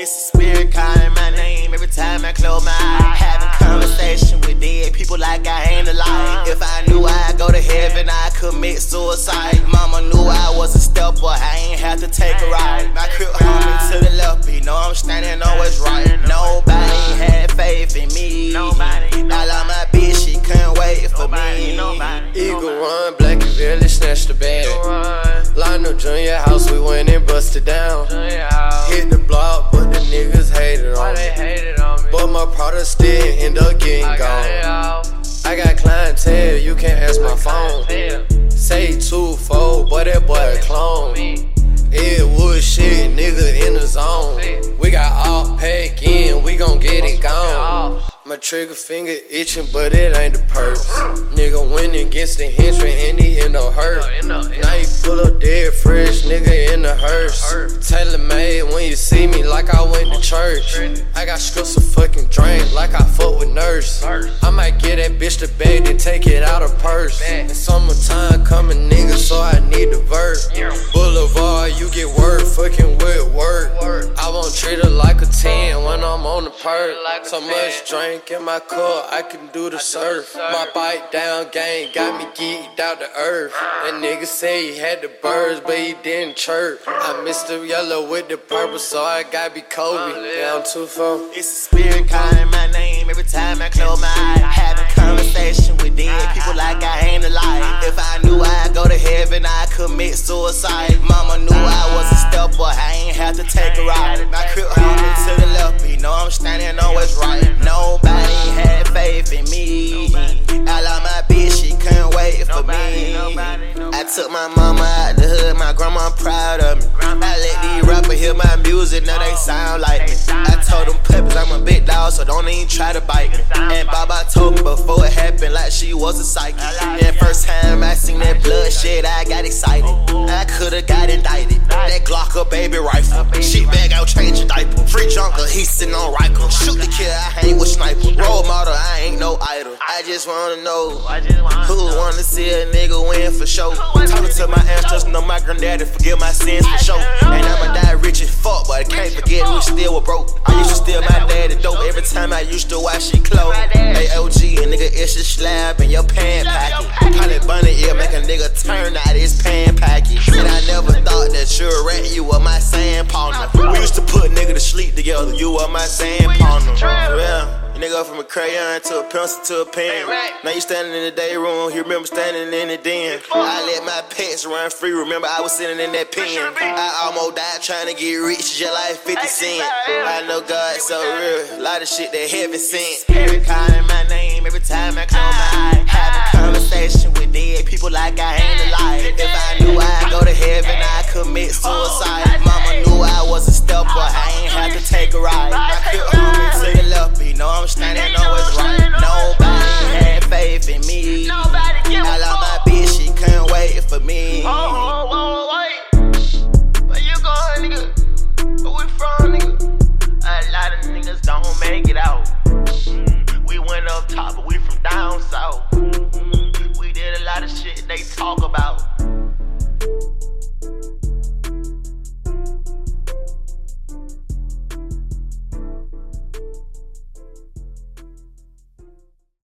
It's a spirit calling my name every time I close my eyes. Having conversation with dead people like I ain't alive. If I knew I'd go to heaven, I'd commit suicide. Mama knew I was a stepper, I ain't have to take a ride. My crib homie to the left, you know I'm standing on what's right. Nobody had faith in me. I love my bitch, she couldn't wait for me. Eagle run, Black and Village snatched the bag. Lionel Junior house, we went and busted down. Hit the block, but the niggas hated on me. But my product still end up getting gone. I got clientele, you can't ask my phone. Say 2-4, but that boy a clone. It wood shit, nigga in the zone. We got all pack in, we gon' get it gone. My trigger finger itching, but it ain't the purse. Nigga went against the henchman and he end up hurt. Now you pull up dead fresh, nigga in the hearse. Tailor made when you see me like I went to church. I got scripts of fucking drink like I fuck with nurse. I might get that bitch the bag and take it out of purse. And summertime coming, nigga, so I need the verse. Boulevard, you get word, fucking with work. I won't treat her like a 10 when I'm on the perk. So much drink in my car, I can do the surf. My bite down gang got me geeked out the earth. That nigga say he had the birds, but he didn't chirp. I missed the yellow with the purple, so I gotta be Kobe. Down 2-4. It's a spirit calling my name every time I close my eyes. Having conversation with dead people like I ain't alive. If I knew I'd go to heaven, I'd commit suicide. Mama knew I was a stepper, I ain't have to take a ride. My crib homie to the left, you know I'm standing on what's right. Nobody had faith in me. I love my bitch, she couldn't wait for me. I took my mama out the hood, my grandma proud of me. I let these rappers hear my music, now they sound like me. I told them puppies I'm a big dog, so don't even try to bite me. And Baba told me before it happened like she was a psychic. And first time I seen that bloodshed, I got excited. I could've got indicted. That Glocker baby rifle, shit bag out changing diaper. Free junker, he sitting on Riker. Shoot the kid, I hang with sniper. Role model, I ain't no idol. I just wanna know who wanna see a nigga win for sure. Talking to my ancestors, know my granddaddy forgive my sins for sure. And I'ma die rich as fuck, but I can't forget we still were broke. I used to steal my daddy dope every time I used to wash his clothes. Hey OG, a nigga it's a slab in your pant pocket. Holly bunny ear make a nigga turn out his pant pocket. And I never thought that you're a rat, you were my sand partner. We used to put nigga to sleep together, you were my sand partner. Yeah. Nigga from a crayon to a pencil to a pen. Now you standing in the day room, you remember standing in the den. I let my pets run free, remember I was sitting in that pen. I almost died trying to get rich, just like 50 Cent. I know God's so real, a lot of shit that heaven sent. Spirit calling my name every time I close my eyes. Having conversation with dead people like I ain't alive. If I knew I'd go to heaven, I'd commit suicide. Mama knew I was a